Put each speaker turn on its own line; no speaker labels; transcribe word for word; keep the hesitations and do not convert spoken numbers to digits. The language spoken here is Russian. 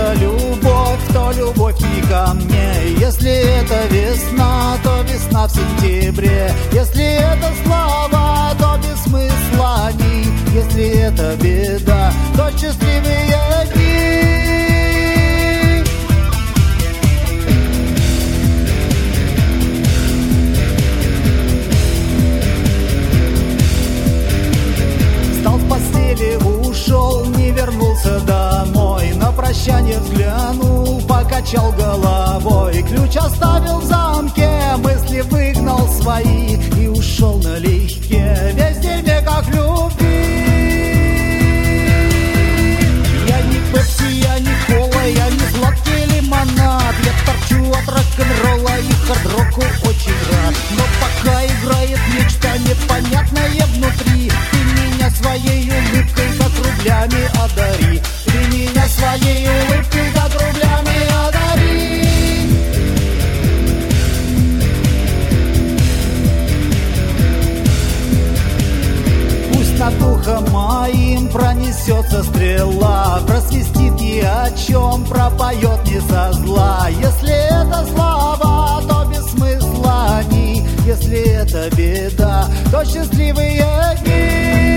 это любовь, то любовь не ко мне. Если это весна, то весна в сентябре. Если это слава, то без смысла они. Если это беда, то счастливые дни. Встал в постели, ушел, не вернулся домой. На прощание взглянул, покачал головой. Ключ оставил в замке, мысли выгнал свои и ушел налегке. Весь день мне как любви. Я не пепси, я не кола, я не сладкий лимонад. Я торчу от рок-н-ролла и хард-року очень рад. Но пока играет нечто непонятное внутри, ты меня своей улыбкой как рублями одари. Ты меня своей улыбкой как рублями одари. Пусть над духом моим пронесется стрела, просвистит и о чем пропоет не со зла. Если это слава, то без смысла они. Если это беда, то счастливые дни.